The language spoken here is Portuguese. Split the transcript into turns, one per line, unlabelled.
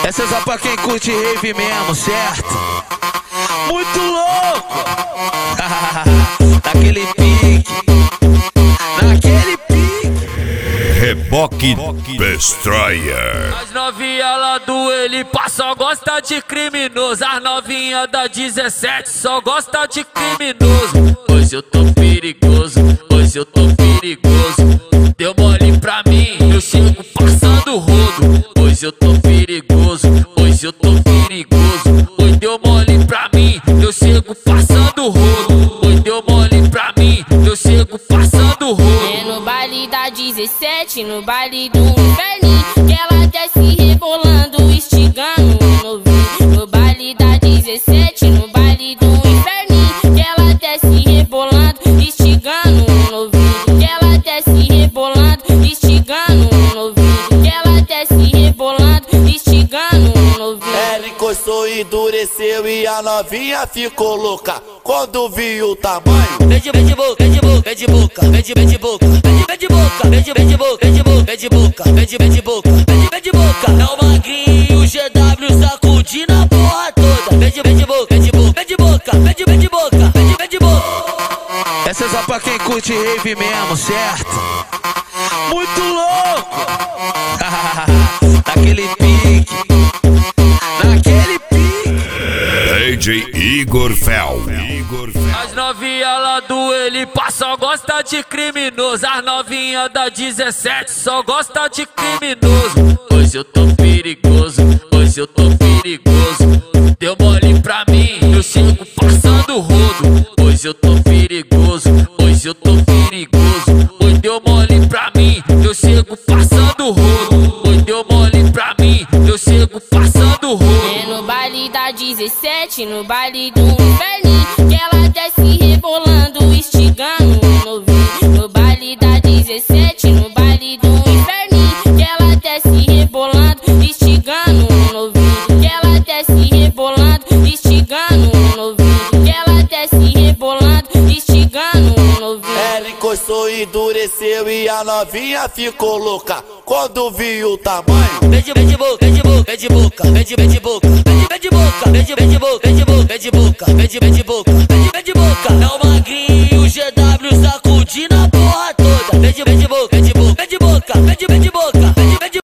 Essa é só pra quem curte rave mesmo, certo? Muito louco! Naquele pique, naquele pique.
Reboque Destroyer.
As novinha lá do ele só gosta de criminoso. As novinha da 17 só gosta de criminoso. Hoje eu tô perigoso, hoje eu tô perigoso. Deu mole pra mim, eu chego passando rodo. Hoje eu tô perigoso, hoje eu tô perigoso. Hoje deu mole pra mim, eu chego passando rodo. Hoje deu mole pra mim, eu chego passando rodo.
É no baile da 17, no baile do inferninho, que ela desce rebolando, estigando o novinho. No baile da 17, no baile do inferninho, que ela desce rebolando, estigando o novinho. Que ela desce rebolando, estigando o novinho. Que ela desce rebolando, estigando o novinho.
Ela encostou e endureceu e a novinha ficou louca quando viu o tamanho.
Vem de boca, vem de boca, vem de boca, vem de boca, vem de boca, vem de boca, vem de boca, vem de boca, vem de boca, vem de boca. É o magrinho, o GW sacudindo a porra toda. Vem de boca, vem de boca, vem de boca, vem de boca, vem de boca.
Essa é só pra quem curte rave mesmo, certo? Muito louco! Naquele pique, naquele pique.
DJ Igor Fel.
As novinha lá do ele só gosta de criminoso. As novinha da 17 só gosta de criminoso. Hoje eu tô perigoso, hoje eu tô perigoso. Deu mole pra mim, eu chego passando rodo. Hoje eu tô perigoso, hoje eu tô perigoso. Hoje deu mole pra mim, eu chego passando rodo. Hoje deu mole pra mim, eu chego passando rodo.
É no baile da 17, no baile do inferninho, que ela desce rebolando, estigando o novinho. No baile da 17, no baile do inferninho, que ela desce rebolando, estigando o novinho. Que ela desce rebolando, estigando o novinho. Que ela desce rebolando, estigando o novinho.
Ela encostou e endureceu e a novinha ficou louca quando viu o tamanho.
Vem de boca, vem de boca, vem de boca, vem de boca, vem de boca, vem de boca, vem de boca, vem de boca, vem de boca, vem de boca.